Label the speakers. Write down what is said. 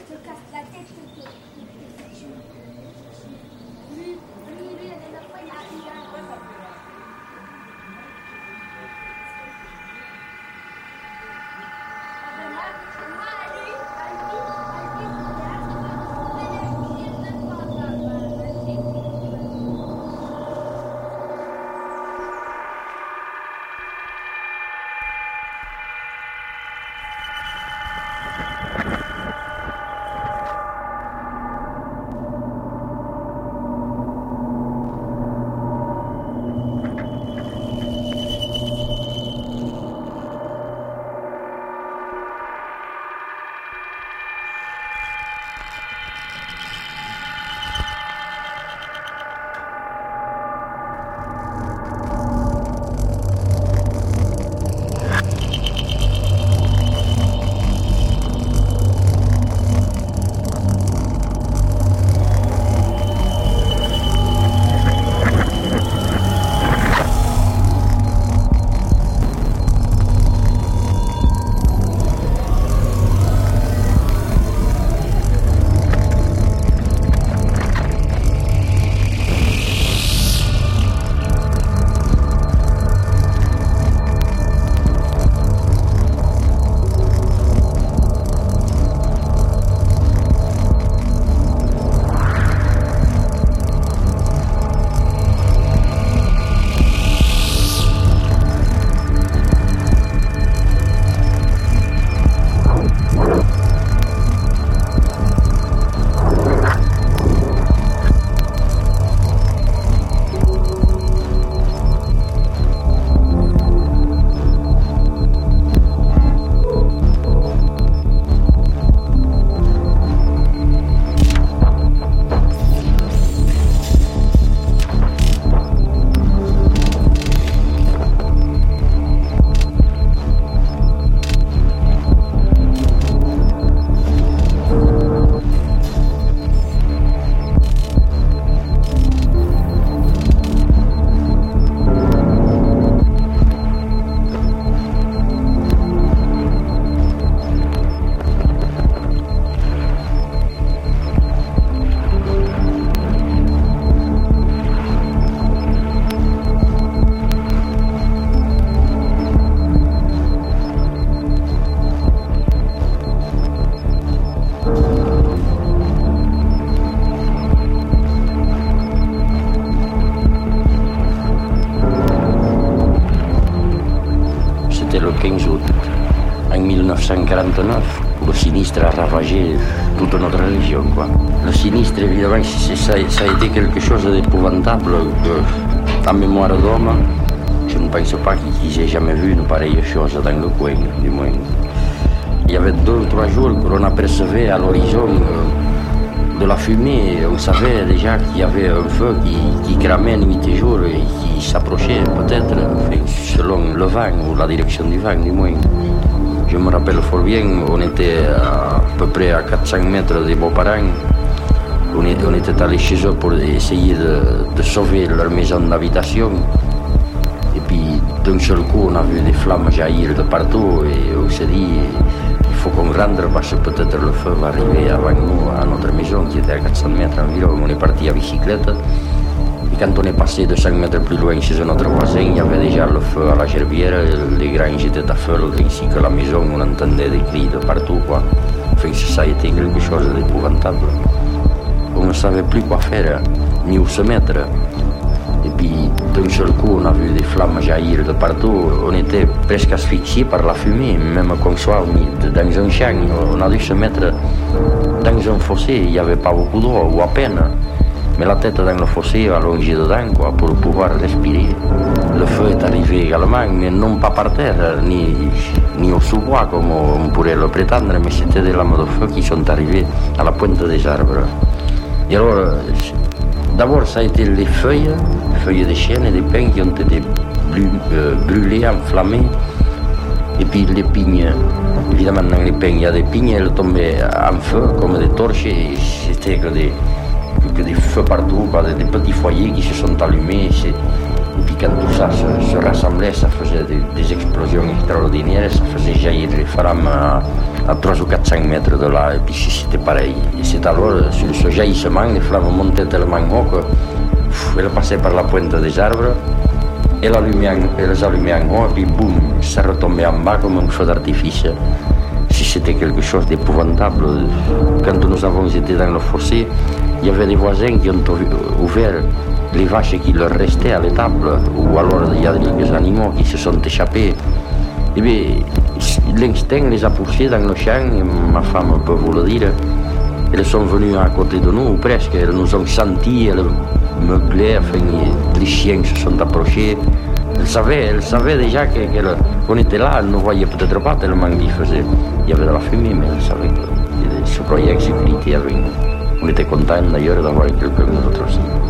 Speaker 1: te casse la tête, lui, la dernière fois, il a
Speaker 2: le 15 août en 1949. Le sinistre a ravagé toute notre région, quoi. Le sinistre, évidemment, ça a été quelque chose d'épouvantable. En mémoire d'homme, je ne pense pas qu'ils aient jamais vu une pareille chose dans le coin, du moins. Il y avait 2 ou 3 jours que l'on apercevait à l'horizon de la fumée. On savait déjà qu'il y avait un feu qui cramait nuit et jour et qui s'approchait peut-être, selon le vent ou la direction du vent, du moins. Je me rappelle fort bien, on était à peu près à 400 mètres des beaux-parents. On était allé chez eux pour essayer de sauver leur maison d'habitation. Et puis d'un seul coup, on a vu des flammes jaillir de partout et on s'est dit, il faut qu'on rentre parce que peut-être le feu va arriver avant nous à notre maison qui était à 400 mètres environ. On est parti à bicyclette. Et quand on est passé 200 mètres plus loin chez notre voisin, il y avait déjà le feu à la gerbière, les granges étaient à feu, ainsi que la maison, on entendait des cris de partout, quoi. Enfin, ça a été quelque chose d'épouvantable. On ne savait plus quoi faire, ni où se mettre. Et puis, d'un seul coup, on a vu des flammes jaillir de partout. On était presque asphyxiés par la fumée, même qu'on soit dans un champ. On a dû se mettre dans un fossé, il n'y avait pas beaucoup d'eau, ou à peine. Mais la tête dans le fossé, allongée dedans, quoi, pour pouvoir respirer. Le feu est arrivé également, mais non pas par terre, ni au sous-bois, comme on pourrait le prétendre, mais c'était des lames de feu qui sont arrivées à la pointe des arbres. Et alors, d'abord, ça a été les feuilles de chêne et des pins qui ont été brûlées, enflammées. Et puis les pignes, évidemment, dans les pins, il y a des pignes, elles tombaient en feu comme des torches, et c'était que des feux partout, quoi, des petits foyers qui se sont allumés. Et puis quand tout ça se rassemblait, ça faisait des explosions extraordinaires, ça faisait jaillir les flammes à 300 ou 400 mètres de là, et puis c'était pareil. Et c'est alors, sur ce jaillissement, les flammes montaient tellement haut qu'elles passaient par la pointe des arbres, et elles allumaient en haut, et puis boum, ça retombait en bas comme un feu d'artifice. Si c'était quelque chose d'épouvantable, quand nous avons été dans le fossé, il y avait des voisins qui ont ouvert les vaches qui leur restaient à l'étable, ou alors il y a quelques animaux qui se sont échappés. Et bien, l'instinct les a poussés dans le champ, et ma femme peut vous le dire. Elles sont venues à côté de nous, presque, elles nous ont sentis, elles meuglaient, enfin, les chiens se sont approchés. Elles savaient déjà qu'on était là, elles ne voyaient peut-être pas tellement qu'il faisait. Il y avait de la fumée, mais elles savaient que se croyaient en sécurité avec nous. On était contents d'ailleurs d'avoir quelqu'un d'autre aussi.